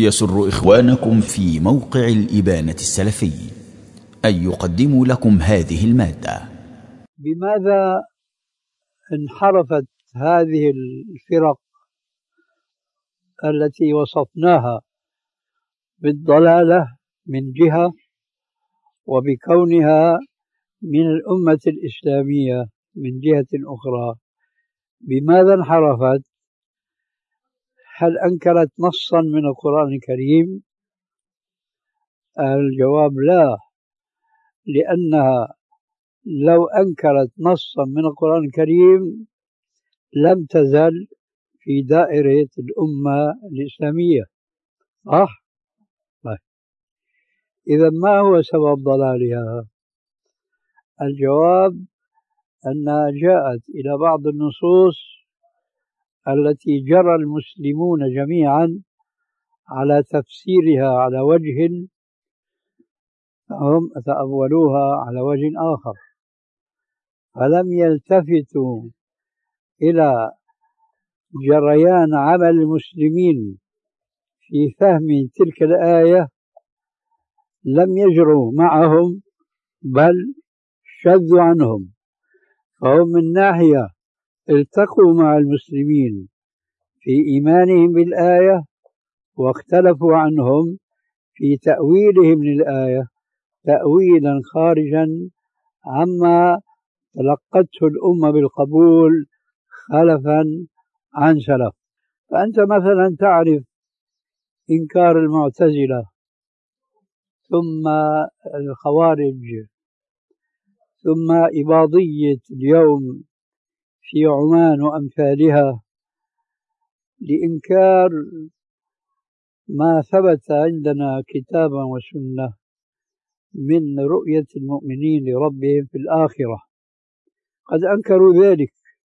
يسر إخوانكم في موقع الإبانة السلفي أن يقدموا لكم هذه المادة. بماذا انحرفت هذه الفرق التي وصفناها بالضلالة من جهة، وبكونها من الأمة الإسلامية من جهة أخرى؟ بماذا انحرفت؟ هل أنكرت نصا من القرآن الكريم؟ الجواب لا، لأنها لو أنكرت نصا من القرآن الكريم لم تزل في دائرة الأمة الإسلامية، صح؟ إذا ما هو سبب ضلالها؟ الجواب أنها جاءت إلى بعض النصوص التي جرى المسلمون جميعا على تفسيرها على وجه، هم تأولوها على وجه آخر، فلم يلتفتوا إلى جريان عمل المسلمين في فهم تلك الآية، لم يجروا معهم بل شذوا عنهم. فهم من ناحية التقوا مع المسلمين في إيمانهم بالآية، واختلفوا عنهم في تأويلهم للآية تأويلا خارجا عما تلقته الأمة بالقبول خلفا عن سلف. فأنت مثلا تعرف إنكار المعتزلة، ثم الخوارج، ثم إباضية اليوم في عمان وأمثالها، لإنكار ما ثبت عندنا كتابا وسنة من رؤية المؤمنين لربهم في الآخرة. قد أنكروا ذلك،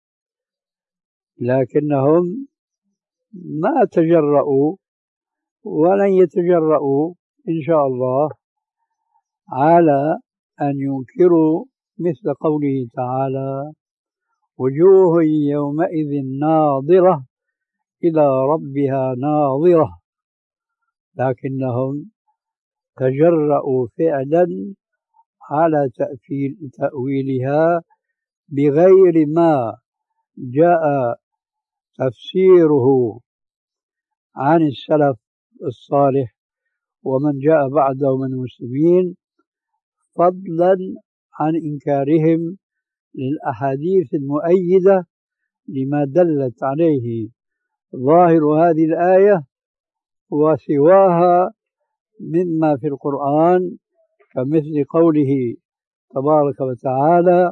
لكنهم ما تجرؤوا ولن يتجرؤوا إن شاء الله على أن ينكروا مثل قوله تعالى: وجوه يومئذ ناظرة إلى ربها ناظرة. لكنهم تجرؤوا فعلا على تأويلها بغير ما جاء تفسيره عن السلف الصالح ومن جاء بعده من المسلمين، فضلا عن إنكارهم للأحاديث المؤيدة لما دلت عليه ظاهر هذه الآية وسواها مما في القرآن، كمثل قوله تبارك وتعالى: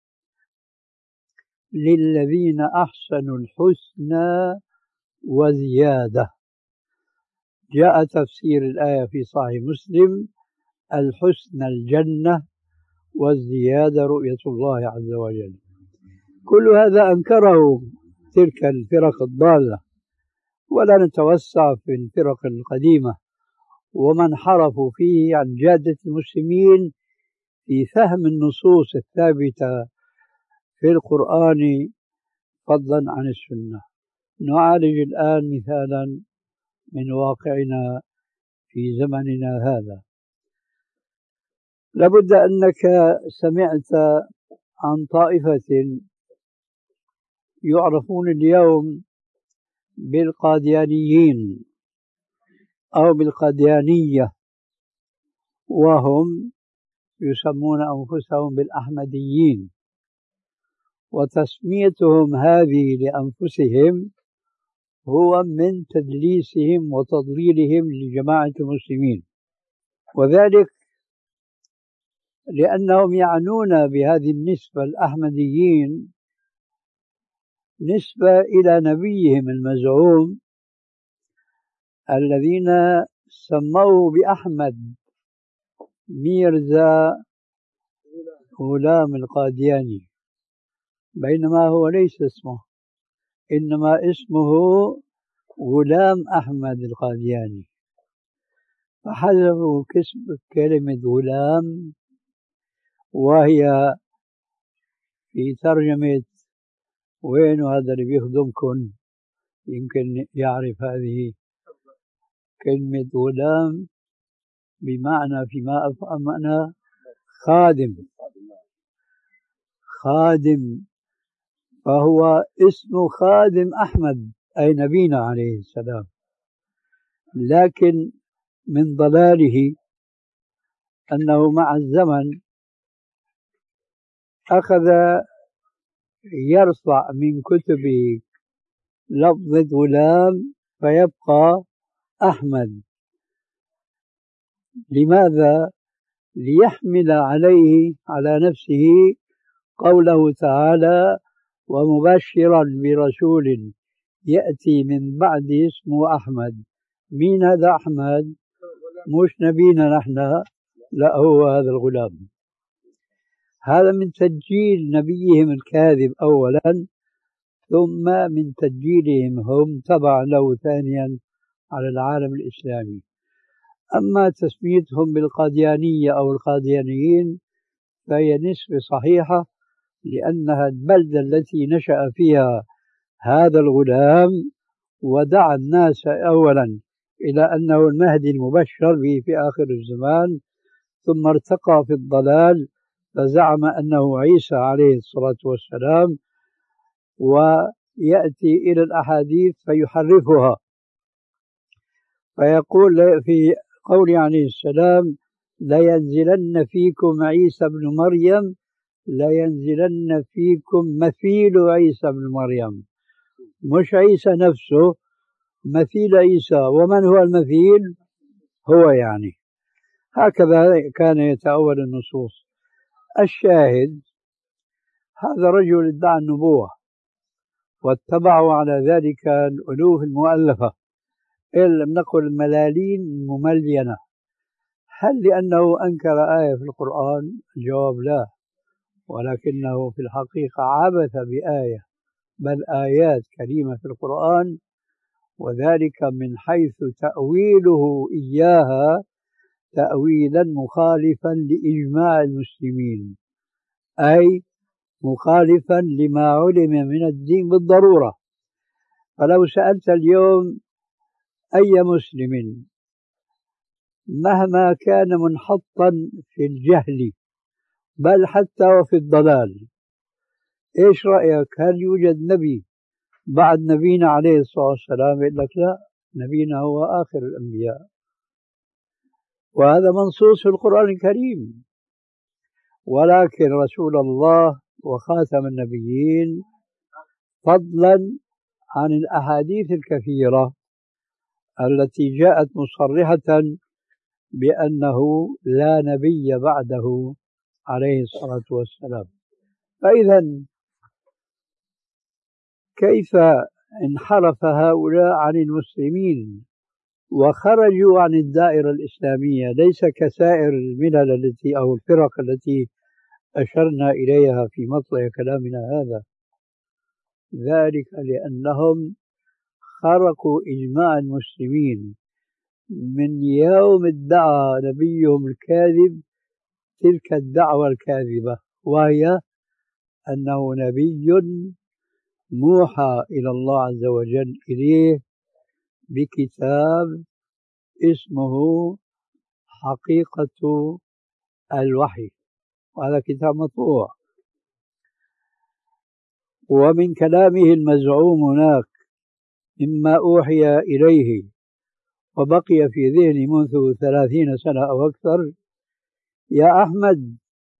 للذين أحسنوا الحسنى وزيادة. جاء تفسير الآية في صحيح مسلم: الحسنى الجنة والزيادة رؤية الله عز وجل. كل هذا أنكره تلك الفرق الضالة، ولا نتوسع في الفرق القديمة ومن حرفوا فيه عن جادة المسلمين في فهم النصوص الثابتة في القرآن فضلا عن السنة. نعالج الآن مثالا من واقعنا في زمننا هذا. لابد أنك سمعت عن طائفة يعرفون اليوم بالقاديانيين أو بالقاديانية، وهم يسمون أنفسهم بالأحمديين، وتسميتهم هذه لأنفسهم هو من تدليسهم وتضليلهم لجماعة المسلمين، وذلك لأنهم يعنون بهذه النسبة الأحمديين نسبة إلى نبيهم المزعوم الذين سموه بأحمد، ميرزا غلام القادياني، بينما هو ليس اسمه، إنما اسمه غلام أحمد القادياني، فحذفوا كلمة غلام، وهي في ترجمة وين هذا اللي بيخدمكم يمكن يعرف هذه كلمة غلام بمعنى فيما أفهمنا خادم، خادم، فهو اسم خادم أحمد أي نبينا عليه السلام. لكن من ضلاله أنه مع الزمن أخذ يرفع من كتبه لفظ غلام فيبقى أحمد. لماذا؟ ليحمل عليه على نفسه قوله تعالى: ومبشرا برسول يأتي من بعد اسمه أحمد. مين هذا أحمد؟ مش نبينا نحن، لا، هو هذا الغلام. هذا من تسجيل نبيهم الكاذب أولا، ثم من تسجيلهم هم تبع له ثانيا على العالم الإسلامي. أما تسميتهم بالقاديانية أو القاديانيين فهي نسبة صحيحة، لأنها البلدة التي نشأ فيها هذا الغلام، ودعا الناس أولا إلى أنه المهدي المبشر به في آخر الزمان، ثم ارتقى في الضلال فزعم أنه عيسى عليه الصلاة والسلام، ويأتي إلى الأحاديث فيحرفها، فيقول في قول عليه السلام: لينزلن فيكم عيسى بن مريم، لينزلن فيكم مثيل عيسى بن مريم، مش عيسى نفسه، مثيل عيسى. ومن هو المثيل؟ هو يعني. هكذا كان يتأول النصوص. الشاهد: هذا رجل ادعى النبوة واتبعوا على ذلك الألوف المؤلفة، إن لم نقل الملالين مملينة. هل لأنه أنكر آية في القرآن؟ الجواب لا، ولكنه في الحقيقة عبث بآية، بل آيات كريمة في القرآن، وذلك من حيث تأويله إياها تأويلا مخالفا لإجماع المسلمين، أي مخالفا لما علم من الدين بالضرورة. فلو سألت اليوم أي مسلم مهما كان منحطا في الجهل بل حتى وفي الضلال، إيش رأيك؟ هل يوجد نبي بعد نبينا عليه الصلاة والسلام؟ يقول لك لا، نبينا هو آخر الأنبياء، وهذا منصوص في القرآن الكريم. ولكن رسول الله وخاتم النبيين، فضلا عن الأحاديث الكثيرة التي جاءت مصرحة بأنه لا نبي بعده عليه الصلاة والسلام. فإذا كيف انحرف هؤلاء عن المسلمين وخرجوا عن الدائرة الإسلامية، ليس كسائر الملل التي أو الفرق التي أشرنا إليها في مطلع كلامنا هذا؟ ذلك لأنهم خرقوا إجماع المسلمين من يوم ادعى نبيهم الكاذب تلك الدعوة الكاذبة، وهي أنه نبي موحى إلى الله عز وجل إليه بكتاب اسمه حقيقة الوحي، وهذا كتاب مطبوع. ومن كلامه المزعوم هناك مما أوحي إليه وبقي في ذهني منذ 30 سنة أو أكثر: يا أحمد،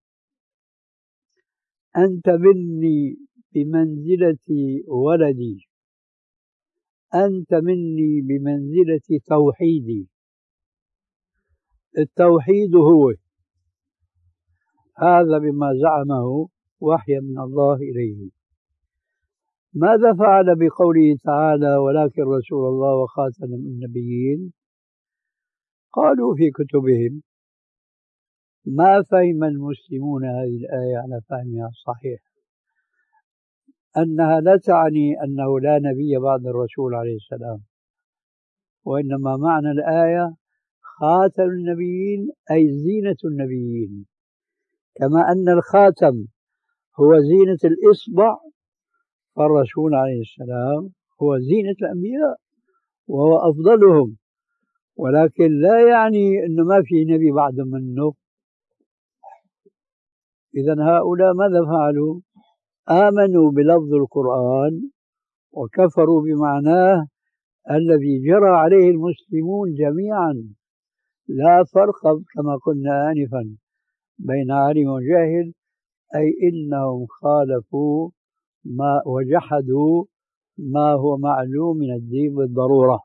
أنت مني بمنزلة ولدي، أنت مني بمنزلة توحيدي. التوحيد هو هذا بما زعمه وحيا من الله إليه. ماذا فعل بقوله تعالى: ولكن رسول الله وخاتم النبيين؟ قالوا في كتبهم: ما فهم المسلمون هذه الآية على فهمها الصحيح، أنها لا تعني أنه لا نبي بعد الرسول عليه السلام، وإنما معنى الآية خاتم النبيين أي زينة النبيين، كما أن الخاتم هو زينة الإصبع، فالرسول عليه السلام هو زينة الأنبياء وهو أفضلهم، ولكن لا يعني أنه ما في نبي بعد منه. إذن هؤلاء ماذا فعلوا؟ آمنوا بلفظ القرآن وكفروا بمعناه الذي جرى عليه المسلمون جميعا، لا فرق كما قلنا آنفا بين عالم وجاهل، أي إنهم خالفوا ما وجحدوا ما هو معلوم من الدين بالضرورة.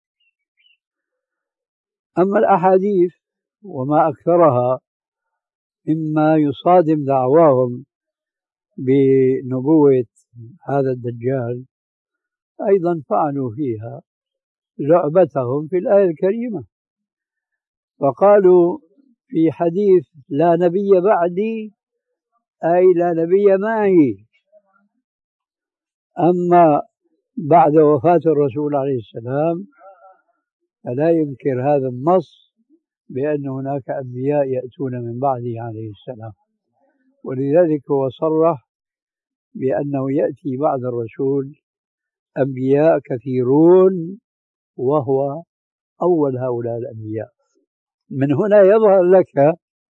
أما الأحاديث وما أكثرها مما يصادم دعواهم بنبوة هذا الدجال، أيضا فعلوا فيها لعبتهم في الآية الكريمة، فقالوا في حديث لا نبي بعدي أي لا نبي معي. أما بعد وفاة الرسول عليه السلام فلا ينكر هذا النص بأن هناك أنبياء يأتون من بعده عليه السلام، ولذلك هو صرح بأنه يأتي بعد الرسول أنبياء كثيرون وهو أول هؤلاء الأنبياء. من هنا يظهر لك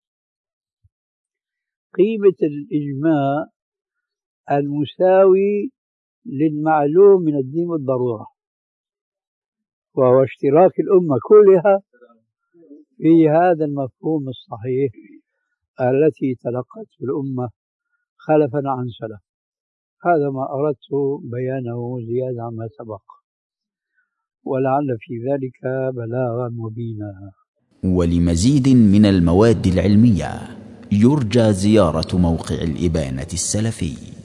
قيمة الإجماع المساوي للمعلوم من الدين بالضرورة، وهو اشتراك الأمة كلها في هذا المفهوم الصحيح التي تلقته الأمة خلفا عن سلف. هذا ما أردت بيانه زيادة عما سبق، ولعل في ذلك بلاغا مبينا. ولمزيد من المواد العلمية يرجى زيارة موقع الإبانة السلفي.